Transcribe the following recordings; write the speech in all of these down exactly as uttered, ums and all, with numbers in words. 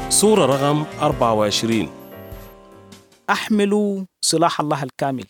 سورة رقم أربعة وعشرين. أحملوا سلاح الله الكامل.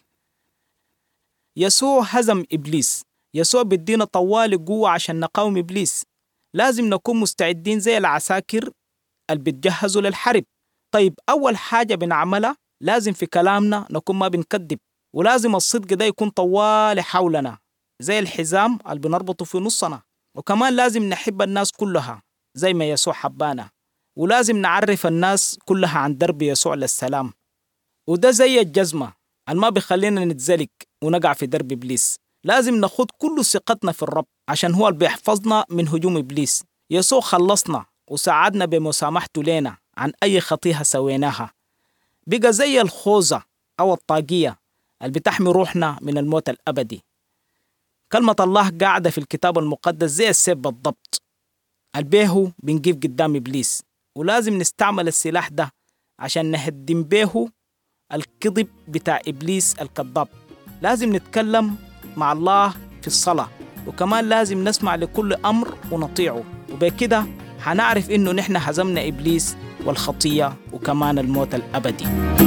يسوع هزم إبليس. يسوع بدينا طوال قوة عشان نقاوم إبليس. لازم نكون مستعدين زي العساكر اللي بتجهزوا للحرب. طيب أول حاجة بنعملها لازم في كلامنا نكون ما بنكذب، ولازم الصدق ده يكون طوال حولنا زي الحزام اللي بنربطه في نصنا. وكمان لازم نحب الناس كلها زي ما يسوع حبانا، ولازم نعرف الناس كلها عن درب يسوع للسلام. وده زي الجزمة اللي ما بيخلينا نتزلق ونقع في درب إبليس. لازم نخوض كل ثقتنا في الرب عشان هو اللي بيحفظنا من هجوم إبليس. يسوع خلصنا وساعدنا بمسامحته لنا عن أي خطيئة سويناها. بقى زي الخوذة أو الطاقية اللي بتحمي روحنا من الموت الأبدي. كلمة الله قاعدة في الكتاب المقدس زي السيف بالضبط البيهو بنقف قدام إبليس، ولازم نستعمل السلاح ده عشان نهدم بيهو الكذب بتاع إبليس الكذاب. لازم نتكلم مع الله في الصلاة، وكمان لازم نسمع لكل أمر ونطيعه، وبكده هنعرف إنه نحن هزمنا إبليس والخطية وكمان الموت الأبدي.